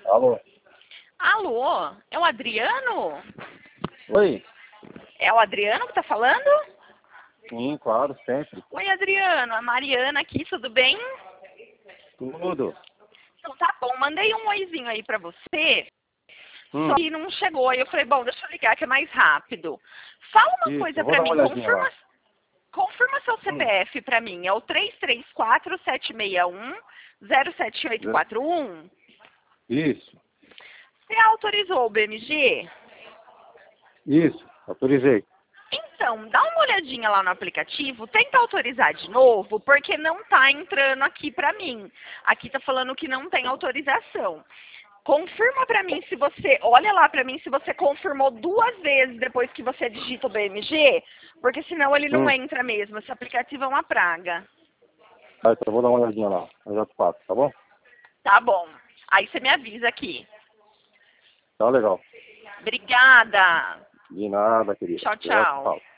Alô? Alô, é o Adriano? Oi? É o Adriano que tá falando? Sim, claro, sempre. Oi, Adriano, a Mariana aqui, tudo bem? Tudo. Então tá bom, mandei um oizinho aí pra você, Hum, só que não chegou. Aí eu falei, bom, deixa eu ligar que é mais rápido. Fala uma isso, coisa eu vou pra dar uma mim, olhadinha lá. confirma seu Hum, CPF pra mim, é o 334761-07841. isso, Você autorizou o BMG? isso, autorizei. Então, dá uma olhadinha lá no aplicativo, tenta autorizar de novo, porque não tá entrando aqui pra mim. Aqui tá falando que não tem autorização. Confirma pra mim se você, olha lá pra mim se você confirmou 2 vezes depois que você digita o BMG, porque senão ele não Hum, entra mesmo. Esse aplicativo é uma praga. tá, então eu vou dar uma olhadinha lá. Eu já te passo, tá bom? Tá bom. Aí você me avisa aqui. Tá legal. Obrigada. De nada, querida. Tchau, Eu já te tchau. falo.